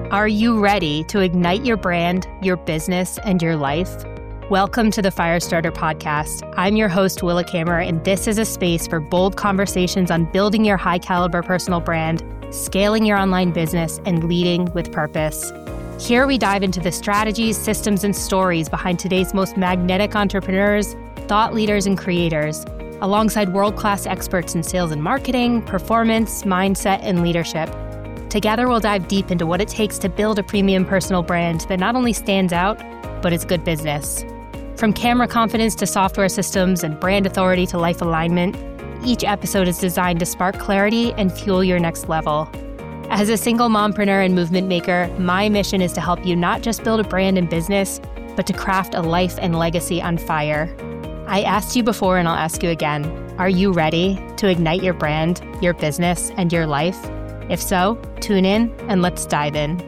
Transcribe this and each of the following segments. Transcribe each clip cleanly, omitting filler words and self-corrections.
Are you ready to ignite your brand, your business, and your life? Welcome to the Firestarter Podcast. I'm your host, Willa Kammerer, and this is a space for bold conversations on building your high-caliber personal brand, scaling your online business, and leading with purpose. Here we dive into the strategies, systems, and stories behind today's most magnetic entrepreneurs, thought leaders, and creators, alongside world-class experts in sales and marketing, performance, mindset, and leadership. Together, we'll dive deep into what it takes to build a premium personal brand that not only stands out, but is good business. From camera confidence to software systems and brand authority to life alignment, each episode is designed to spark clarity and fuel your next level. As a single mompreneur and movement maker, my mission is to help you not just build a brand and business, but to craft a life and legacy on fire. I asked you before and I'll ask you again, are you ready to ignite your brand, your business, and your life? If so, tune in and let's dive in.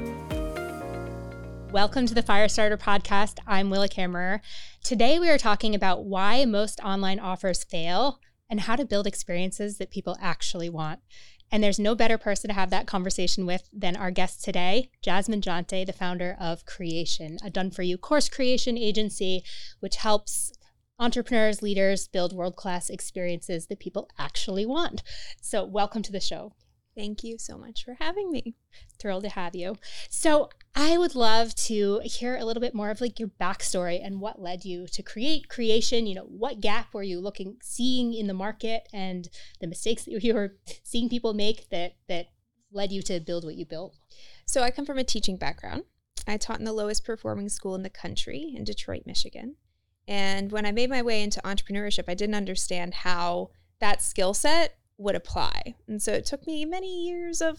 Welcome to the Firestarter Podcast. I'm Willa Kammerer. Today we are talking about why most online offers fail and how to build experiences that people actually want. And there's no better person to have that conversation with than our guest today, Jasmine Jonte, the founder of Creation, a done-for-you course creation agency, which helps entrepreneurs, leaders build world-class experiences that people actually want. So welcome to the show. Thank you so much for having me. Thrilled to have you. So I would love to hear a little bit more of like your backstory and what led you to create Creation. You know, what gap were you seeing in the market and the mistakes that you were seeing people make that led you to build what you built? So I come from a teaching background. I taught in the lowest performing school in the country in Detroit, Michigan. And when I made my way into entrepreneurship, I didn't understand how that skill set would apply. And so it took me many years of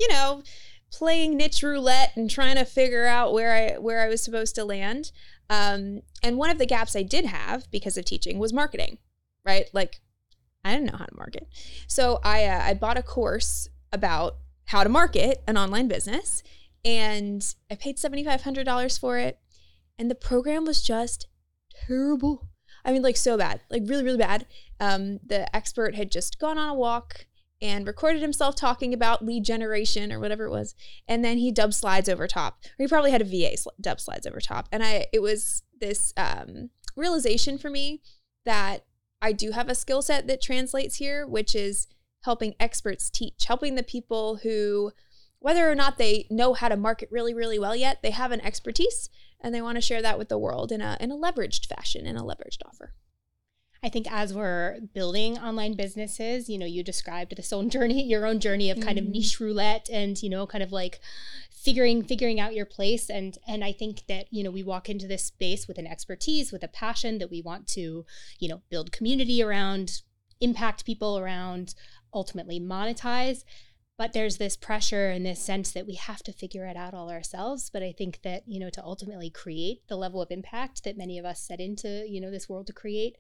playing niche roulette and trying to figure out where I was supposed to land. And one of the gaps I did have because of teaching was marketing, right? Like I didn't know how to market. So I bought a course about how to market an online business and I paid $7,500 for it. And the program was just terrible. I mean, like so bad, like really, really bad. The expert had just gone on a walk and recorded himself talking about lead generation or whatever it was. And then he dubbed slides over top, or he probably had a VA dub slides over top. And it was this realization for me that I do have a skill set that translates here, which is helping experts teach, helping the people who, whether or not they know how to market really, really well yet, they have an expertise and they want to share that with the world in a leveraged fashion, in a leveraged offer. I think as we're building online businesses, you described your own journey of kind of niche roulette and, kind of like figuring out your place. And I think that, we walk into this space with an expertise, with a passion that we want to, build community around, impact people around, ultimately monetize. But there's this pressure and this sense that we have to figure it out all ourselves. But I think that, to ultimately create the level of impact that many of us set into, this world to create,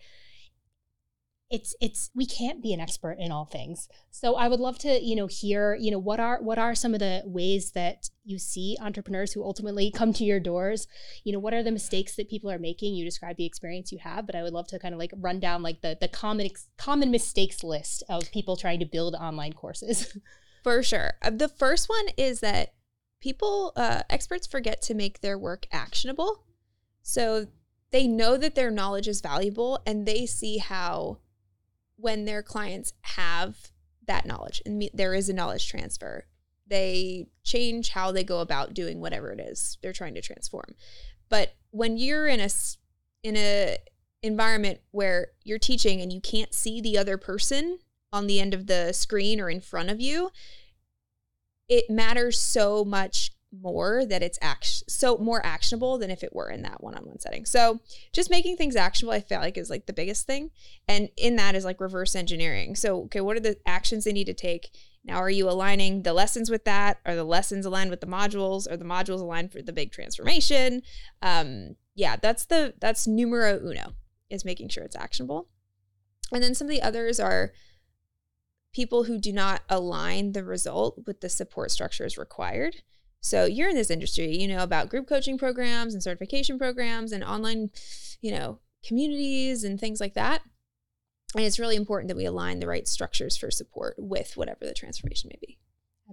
we can't be an expert in all things. So I would love to, hear, what are some of the ways that you see entrepreneurs who ultimately come to your doors? What are the mistakes that people are making? You described the experience you have, but I would love to kind of like run down like the common mistakes list of people trying to build online courses. For sure. The first one is that experts forget to make their work actionable. So they know that their knowledge is valuable and they see how when their clients have that knowledge and there is a knowledge transfer, they change how they go about doing whatever it is they're trying to transform. But when you're in a environment where you're teaching and you can't see the other person on the end of the screen or in front of you, it matters so much more that it's so more actionable than if it were in that one-on-one setting. So just making things actionable, I feel like is like the biggest thing. And in that is like reverse engineering. So, okay, what are the actions they need to take? Now, are you aligning the lessons with that? Are the lessons aligned with the modules? Are the modules aligned for the big transformation? That's numero uno, is making sure it's actionable. And then some of the others are people who do not align the result with the support structures required. So you're in this industry, you know about group coaching programs and certification programs and online, communities and things like that. And it's really important that we align the right structures for support with whatever the transformation may be.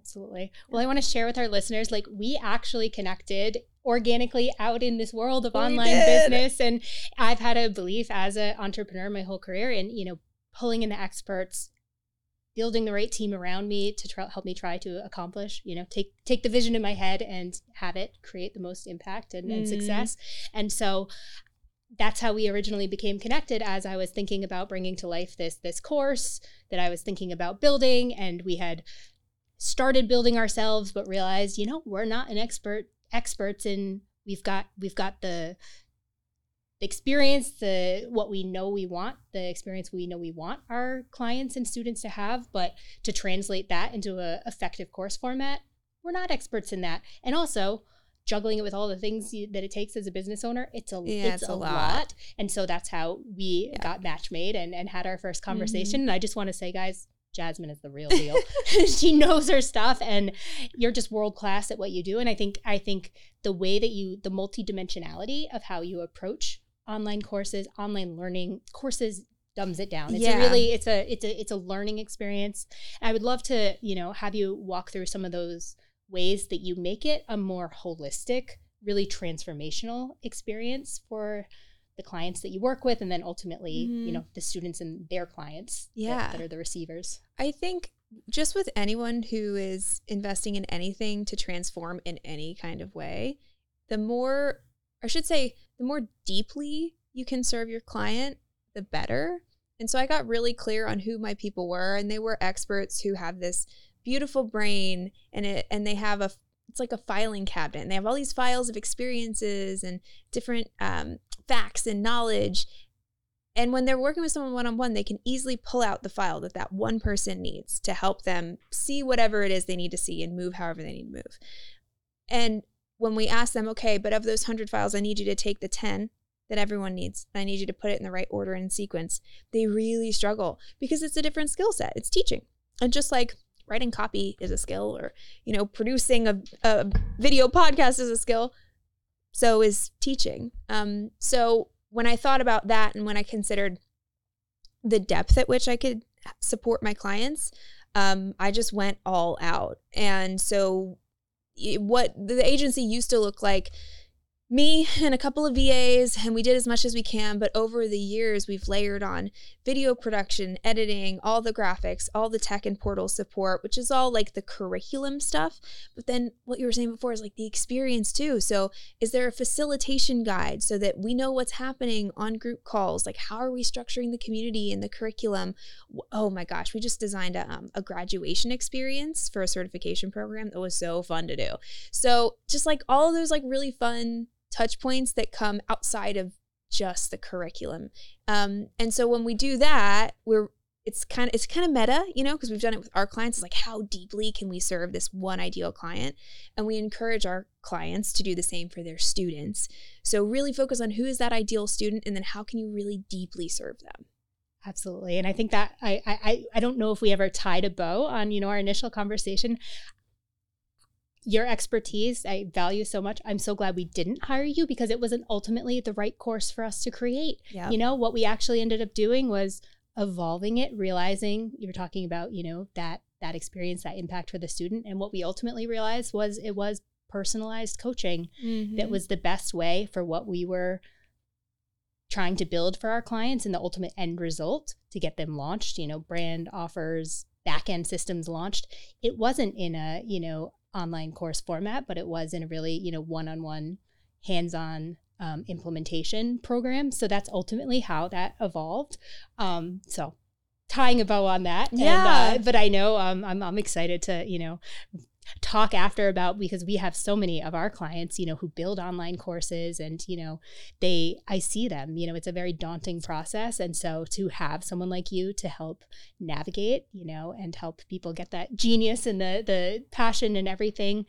Absolutely. Well, I want to share with our listeners, like, we actually connected organically out in this world of online business. And I've had a belief as an entrepreneur my whole career in, pulling in the experts, building the right team around me to help me try to accomplish, take the vision in my head and have it create the most impact and success. And so that's how we originally became connected, as I was thinking about bringing to life this course that I was thinking about building. And we had started building ourselves, but realized, we're not experts in, we've got the experience, what we know we want, the experience we know we want our clients and students to have, but to translate that into a effective course format, we're not experts in that. And also juggling it with all the things that it takes as a business owner, it's a lot. And so that's how we got match made and had our first conversation. And I just want to say, guys, Jasmine is the real deal. She knows her stuff, and you're just world-class at what you do. And I think the way that the multidimensionality of how you approach online courses, online learning courses, dumbs it down. It's a learning experience. And I would love to, have you walk through some of those ways that you make it a more holistic, really transformational experience for the clients that you work with, and then ultimately, the students and their clients that are the receivers. I think just with anyone who is investing in anything to transform in any kind of way, the more deeply you can serve your client, the better. And so I got really clear on who my people were, and they were experts who have this beautiful brain, and they have it's like a filing cabinet, and they have all these files of experiences and different facts and knowledge. And when they're working with someone one-on-one, they can easily pull out the file that one person needs to help them see whatever it is they need to see and move however they need to move. And when we ask them, okay, but of those 100 files, I need you to take the 10 that everyone needs, and I need you to put it in the right order and sequence, they really struggle because it's a different skill set. It's teaching. And just like writing copy is a skill, or, producing a video podcast is a skill, so is teaching. So when I thought about that, and when I considered the depth at which I could support my clients, I just went all out. And so what the agency used to look like, me and a couple of VAs, and we did as much as we can, but over the years we've layered on video production, editing, all the graphics, all the tech and portal support, which is all like the curriculum stuff. But then what you were saying before is like the experience too. So is there a facilitation guide so that we know what's happening on group calls? Like, how are we structuring the community and the curriculum? Oh my gosh, we just designed a graduation experience for a certification program that was so fun to do. So just like all of those like really fun touch points that come outside of just the curriculum. And so when we do that, it's kind of meta, because we've done it with our clients. It's like, how deeply can we serve this one ideal client? And we encourage our clients to do the same for their students. So really focus on who is that ideal student, and then how can you really deeply serve them? Absolutely. And I think that I don't know if we ever tied a bow on, our initial conversation. Your expertise, I value so much. I'm so glad we didn't hire you, because it wasn't ultimately the right course for us to create. Yep. What we actually ended up doing was evolving it, realizing you were talking about, that experience, that impact for the student. And what we ultimately realized was it was personalized coaching that was the best way for what we were trying to build for our clients, and the ultimate end result to get them launched, brand offers, back-end systems launched. It wasn't in a, online course format, but it was in a really, one-on-one, hands-on implementation program. So that's ultimately how that evolved. So tying a bow on that. Yeah. And, but I know I'm excited to, talk after about, because we have so many of our clients, who build online courses, and, I see them, it's a very daunting process. And so to have someone like you to help navigate, and help people get that genius and the passion and everything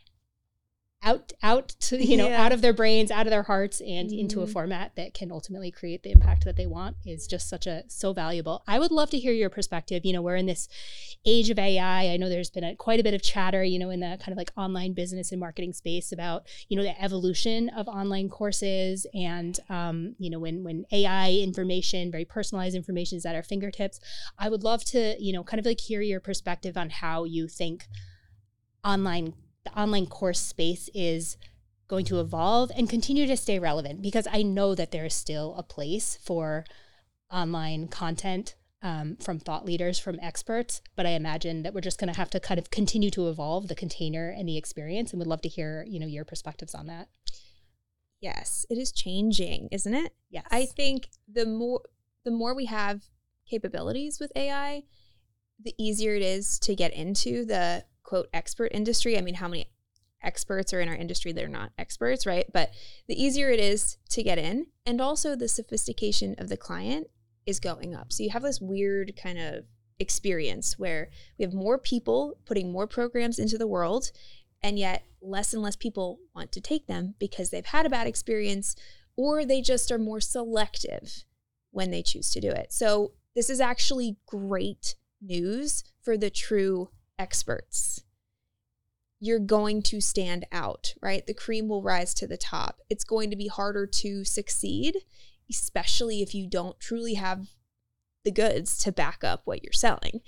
out to, out of their brains, out of their hearts, and into a format that can ultimately create the impact that they want is just so valuable. I would love to hear your perspective. We're in this age of AI. I know there's been quite a bit of chatter, in the kind of like online business and marketing space about, the evolution of online courses, and, when AI information, very personalized information, is at our fingertips. I would love to, kind of like hear your perspective on how you think the online course space is going to evolve and continue to stay relevant, because I know that there is still a place for online content from thought leaders, from experts, but I imagine that we're just going to have to kind of continue to evolve the container and the experience, and would love to hear, your perspectives on that. Yes, it is changing, isn't it? Yes. I think the more we have capabilities with AI, the easier it is to get into the quote expert industry. I mean, how many experts are in our industry that are not experts, right? But the easier it is to get in, and also the sophistication of the client is going up. So you have this weird kind of experience where we have more people putting more programs into the world, and yet less and less people want to take them because they've had a bad experience, or they just are more selective when they choose to do it. So this is actually great news for the true experts. You're going to stand out, right? The cream will rise to the top. It's going to be harder to succeed, especially if you don't truly have the goods to back up what you're selling.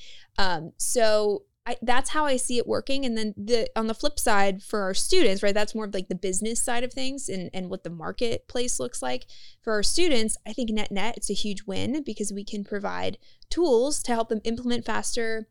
That's how I see it working. And then on the flip side for our students, right, that's more of like the business side of things and what the marketplace looks like. For our students, I think net, it's a huge win because we can provide tools to help them implement faster,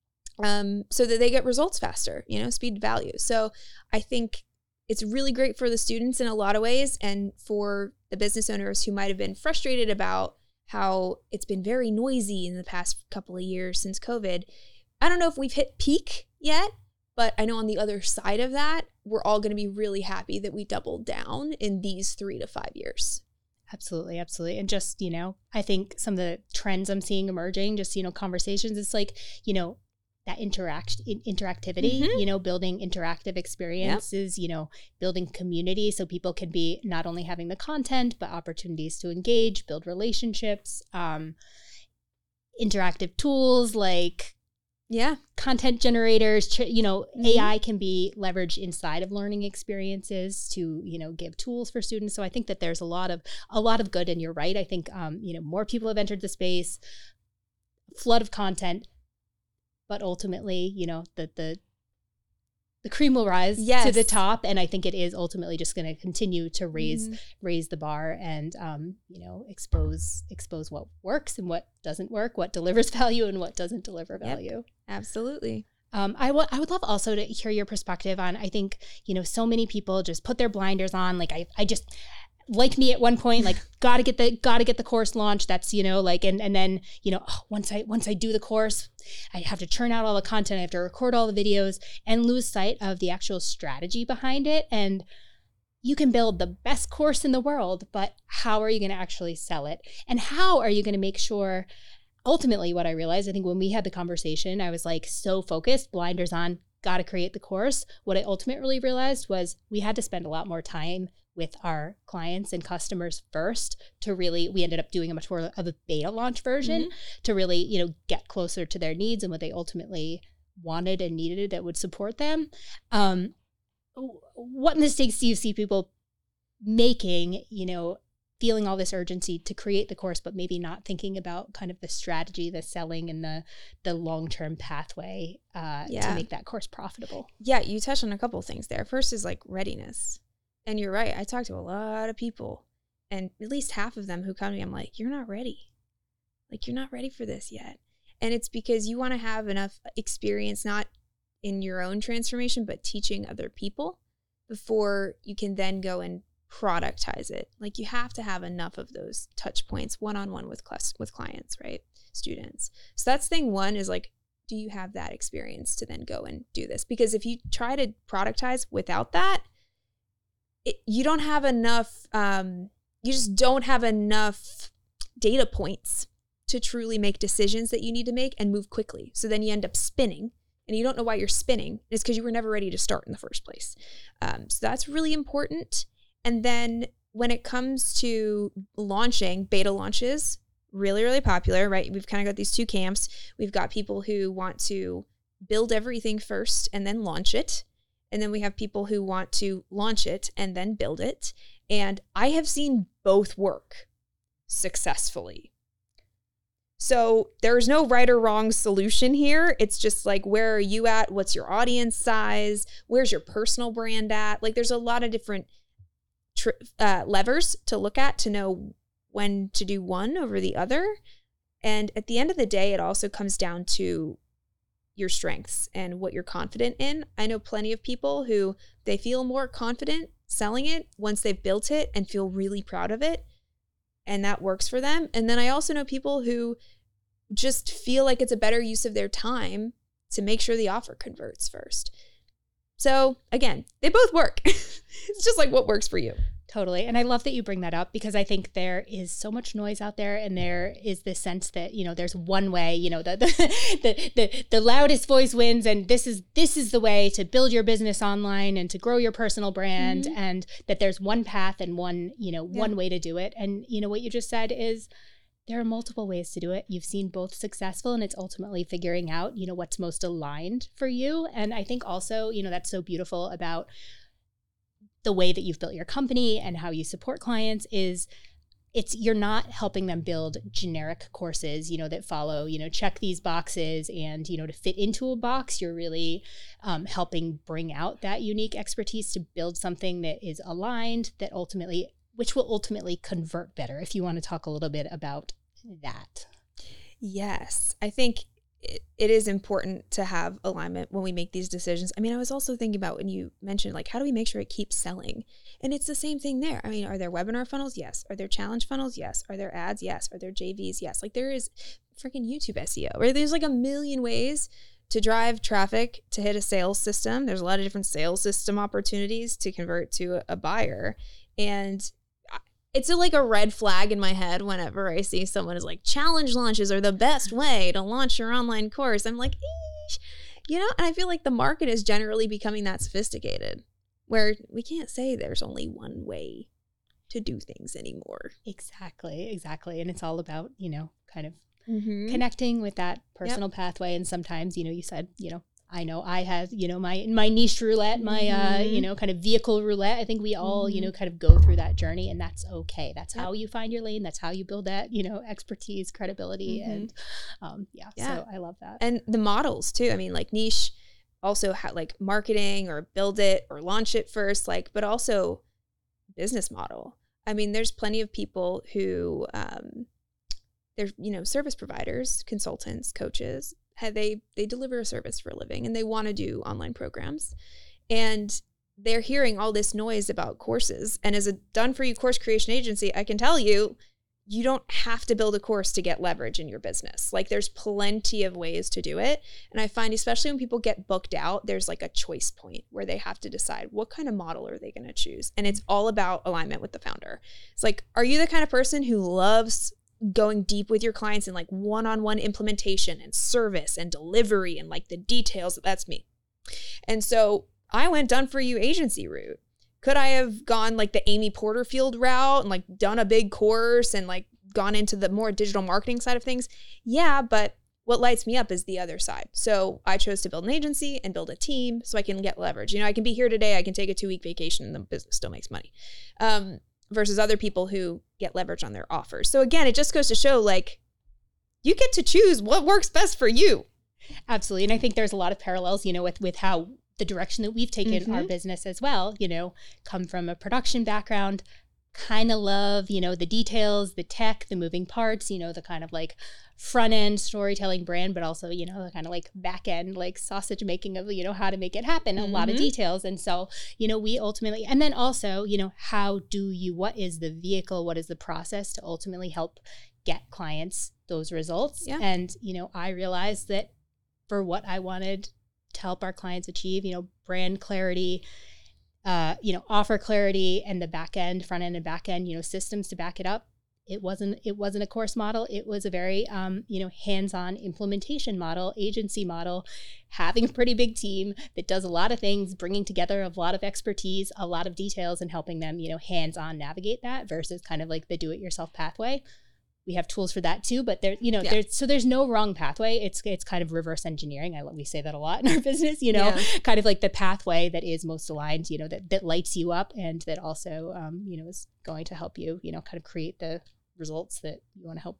so that they get results faster, speed to value. So I think it's really great for the students in a lot of ways, and for the business owners who might have been frustrated about how it's been very noisy in the past couple of years since COVID. I don't know if we've hit peak yet, but I know on the other side of that, we're all going to be really happy that we doubled down in these 3 to 5 years. Absolutely. Absolutely. And just, I think some of the trends I'm seeing emerging, just, conversations, it's like, that interactivity, building interactive experiences, building community so people can be not only having the content, but opportunities to engage, build relationships, interactive tools like content generators, AI can be leveraged inside of learning experiences to, give tools for students. So I think that there's a lot of good, and you're right. I think, more people have entered the space, flood of content, but ultimately, the cream will rise to the top. And I think it is ultimately just going to continue to raise the bar and, expose what works and what doesn't work, what delivers value and what doesn't deliver value. Absolutely. I would love also to hear your perspective on, I think, so many people just put their blinders on. Like I just, like me at one point, like gotta get the course launched. That's, and then, once I do the course, I have to churn out all the content. I have to record all the videos and lose sight of the actual strategy behind it. And you can build the best course in the world, but how are you going to actually sell it? And how are you going to make sure, ultimately what I realized, I think when we had the conversation, I was like so focused, blinders on, got to create the course. What I ultimately realized was we had to spend a lot more time with our clients and customers first to really, we ended up doing a much more of a beta launch version to really, get closer to their needs and what they ultimately wanted and needed that would support them. What mistakes do you see people making, feeling all this urgency to create the course, but maybe not thinking about kind of the strategy, the selling, and the long-term pathway to make that course profitable? Yeah, you touched on a couple of things there. First is like readiness. And you're right. I talked to a lot of people, and at least half of them who come to me, I'm like, you're not ready. Like, you're not ready for this yet. And it's because you want to have enough experience, not in your own transformation, but teaching other people before you can then go and productize it. Like, you have to have enough of those touch points one-on-one with clients, right? Students. So that's thing one, is like, do you have that experience to then go and do this? Because if you try to productize without that, you don't have enough, you just don't have enough data points to truly make decisions that you need to make and move quickly. So then you end up spinning, and you don't know why you're spinning. It's because you were never ready to start in the first place. So that's really important. And then when it comes to launching, beta launches, really, really popular, right? We've kind of got these two camps. We've got people who want to build everything first and then launch it. And then we have people who want to launch it and then build it. And I have seen both work successfully. So there's no right or wrong solution here. It's just like, where are you at? What's your audience size? Where's your personal brand at? Like, there's a lot of different levers to look at to know when to do one over the other. And at the end of the day, it also comes down to your strengths and what you're confident in. I know plenty of people who they feel more confident selling it once they've built it and feel really proud of it. And that works for them. And then I also know people who just feel like it's a better use of their time to make sure the offer converts first. So again, they both work. It's just like what works for you. Totally. And I love that you bring that up, because I think there is so much noise out there, and there is this sense that, you know, there's one way, you know, the loudest voice wins, and this is the way to build your business online and to grow your personal brand, and that there's one path and one way to do it. And, you know, what you just said is there are multiple ways to do it. You've seen both successful, and it's ultimately figuring out, you know, what's most aligned for you. And I think also, you know, that's so beautiful about the way that you've built your company and how you support clients is you're not helping them build generic courses, you know, that follow, you know, check these boxes and, you know, to fit into a box. You're really helping bring out that unique expertise to build something that is aligned, which will ultimately convert better. If you want to talk a little bit about that. Yes, I think it is important to have alignment when we make these decisions. I mean, I was also thinking about when you mentioned, like, how do we make sure it keeps selling? And it's the same thing there. I mean, are there webinar funnels? Yes. Are there challenge funnels? Yes. Are there ads? Yes. Are there JVs? Yes. Like, there is freaking YouTube SEO, where there's like a million ways to drive traffic to hit a sales system. There's a lot of different sales system opportunities to convert to a buyer. And it's like a red flag in my head whenever I see someone is like, challenge launches are the best way to launch your online course. I'm like, eesh. You know, and I feel like the market is generally becoming that sophisticated, where we can't say there's only one way to do things anymore. Exactly. And it's all about, you know, kind of connecting with that personal pathway. And sometimes, you know, you said, you know, I know I have, you know, my niche roulette, my, you know, kind of vehicle roulette. I think we all, you know, kind of go through that journey, and that's okay. That's how you find your lane. That's how you build that, you know, expertise, credibility. And so I love that. And the models too. I mean, like, niche also like marketing or build it or launch it first, like, but also business model. I mean, there's plenty of people who, they're, you know, service providers, consultants, coaches. They deliver a service for a living, and they want to do online programs, and they're hearing all this noise about courses. And as a done-for-you course creation agency, I can tell you, you don't have to build a course to get leverage in your business. Like, there's plenty of ways to do it. And I find, especially when people get booked out, there's like a choice point where they have to decide what kind of model are they going to choose. And it's all about alignment with the founder. It's like, are you the kind of person who loves going deep with your clients and like one-on-one implementation and service and delivery and like the details? That's me. And so I went done for you agency route. Could I have gone like the Amy Porterfield route and like done a big course and like gone into the more digital marketing side of things? Yeah, but what lights me up is the other side. So I chose to build an agency and build a team so I can get leverage. You know, I can be here today, I can take a 2-week vacation, and the business still makes money. Versus other people who get leverage on their offers. So again, it just goes to show, like, you get to choose what works best for you. Absolutely. And I think there's a lot of parallels, you know, with how the direction that we've taken our business as well, you know, come from a production background, kind of love, you know, the details, the tech, the moving parts, you know, the kind of like front end storytelling brand, but also, you know, the kind of like back end, like sausage making of, you know, how to make it happen, a lot of details. And so, you know, we ultimately, and then also, you know, what is the vehicle, what is the process to ultimately help get clients those results? Yeah. And, you know, I realized that for what I wanted to help our clients achieve, you know, brand clarity, you know, offer clarity, and the back end, front end and back end, you know, systems to back it up. It wasn't a course model. It was a very, you know, hands-on implementation model, agency model, having a pretty big team that does a lot of things, bringing together a lot of expertise, a lot of details, and helping them, you know, hands-on navigate that versus kind of like the do-it-yourself pathway. We have tools for that too, but there, you know, there's no wrong pathway. It's kind of reverse engineering. We say that a lot in our business, you know, kind of like the pathway that is most aligned, you know, that lights you up, and that also, you know, is going to help you, you know, kind of create the results that you want to help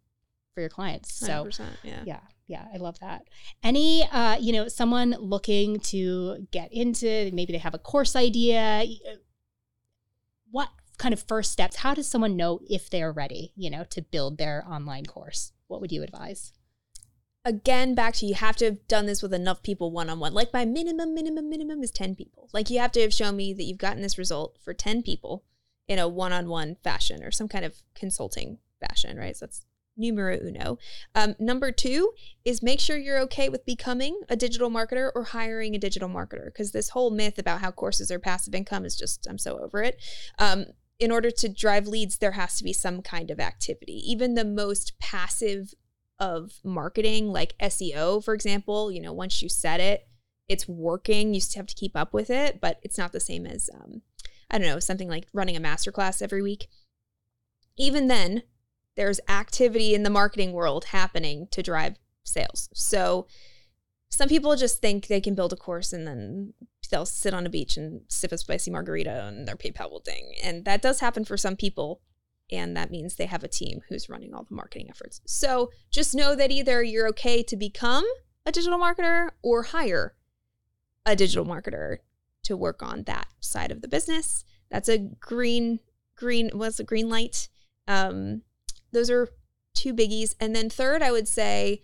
for your clients. So 100%, yeah, I love that. Any, someone looking to get into, maybe they have a course idea, what kind of first steps, how does someone know if they're ready, to build their online course? What would you advise? Again, back to, you have to have done this with enough people one-on-one. Like my minimum is 10 people. Like you have to have shown me that you've gotten this result for 10 people in a one-on-one fashion or some kind of consulting fashion, right? So that's numero uno. Number 2 is make sure you're okay with becoming a digital marketer or hiring a digital marketer, because this whole myth about how courses are passive income is just, I'm so over it. In order to drive leads, there has to be some kind of activity. Even the most passive of marketing, like SEO, for example, once you set it, it's working. You still have to keep up with it, but it's not the same as, something like running a masterclass every week. Even then, there's activity in the marketing world happening to drive sales. So some people just think they can build a course and then they'll sit on a beach and sip a spicy margarita and their PayPal will ding. And that does happen for some people. And that means they have a team who's running all the marketing efforts. So just know that either you're okay to become a digital marketer or hire a digital marketer to work on that side of the business. That's a green light. Those are 2 biggies. And then third, I would say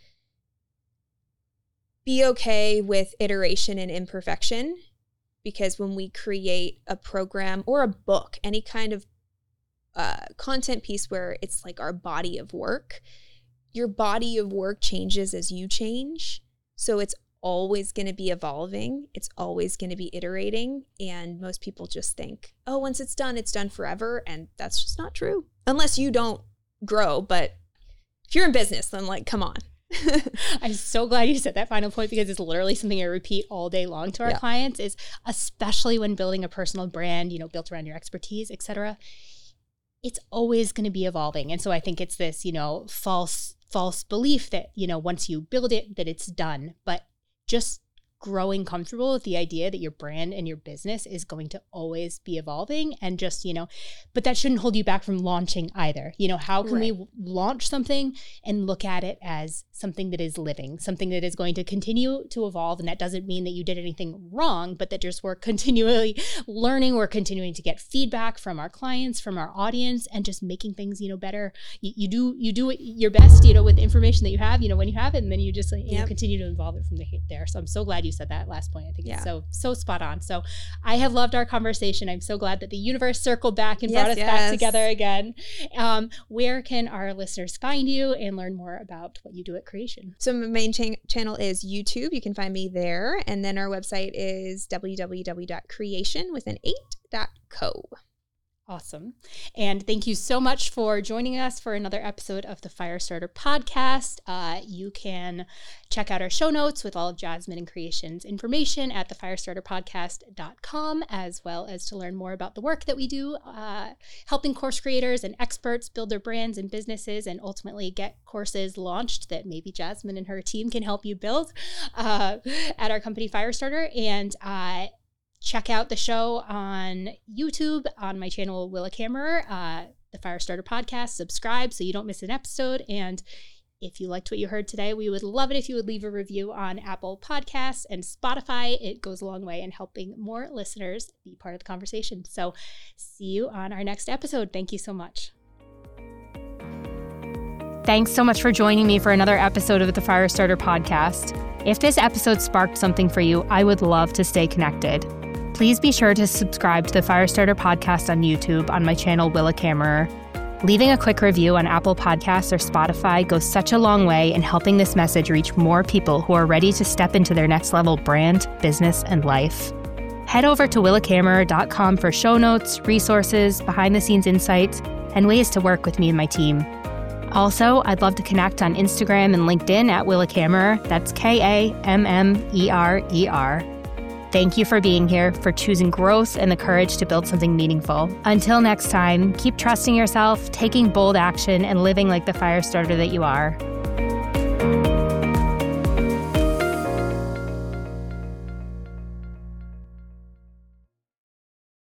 be okay with iteration and imperfection, because when we create a program or a book, any kind of content piece where it's like our body of work, your body of work changes as you change. So it's always going to be evolving. It's always going to be iterating. And most people just think, oh, once it's done forever. And that's just not true. Unless you don't grow. But if you're in business, then come on. I'm so glad you said that final point, because it's literally something I repeat all day long to our clients, is especially when building a personal brand, built around your expertise, etc. It's always going to be evolving. And so I think it's this, false belief that, once you build it, that it's done. But just growing comfortable with the idea that your brand and your business is going to always be evolving, and just, but that shouldn't hold you back from launching either. How can we launch something and look at it as something that is living, something that is going to continue to evolve? And that doesn't mean that you did anything wrong, but that just we're continually learning, we're continuing to get feedback from our clients, from our audience, and just making things, better. You do your best, with the information that you have, when you have it, and then you just continue to evolve it from there. So I'm so glad you said that last point. I think it's so spot on. So I have loved our conversation. I'm so glad that the universe circled back and brought us back together again. Where can our listeners find you and learn more about what you do at Creation? So my main channel is YouTube. You can find me there. And then our website is www.creation.co. Awesome. And thank you so much for joining us for another episode of the Firestarter podcast. You can check out our show notes with all of Jasmine and Creation's information at thefirestarterpodcast.com, as well as to learn more about the work that we do, helping course creators and experts build their brands and businesses and ultimately get courses launched that maybe Jasmine and her team can help you build at our company Firestarter. And check out the show on YouTube on my channel, Willa Kammerer, the Firestarter podcast. Subscribe so you don't miss an episode. And if you liked what you heard today, we would love it if you would leave a review on Apple Podcasts and Spotify. It goes a long way in helping more listeners be part of the conversation. So see you on our next episode. Thank you so much. Thanks so much for joining me for another episode of the Firestarter podcast. If this episode sparked something for you, I would love to stay connected. Please be sure to subscribe to the Firestarter podcast on YouTube on my channel, Willa Kammerer. Leaving a quick review on Apple Podcasts or Spotify goes such a long way in helping this message reach more people who are ready to step into their next level brand, business, and life. Head over to willakammerer.com for show notes, resources, behind-the-scenes insights, and ways to work with me and my team. Also, I'd love to connect on Instagram and LinkedIn at Willa Kammerer. That's Kammerer. Thank you for being here, for choosing growth and the courage to build something meaningful. Until next time, keep trusting yourself, taking bold action, and living like the Firestarter that you are.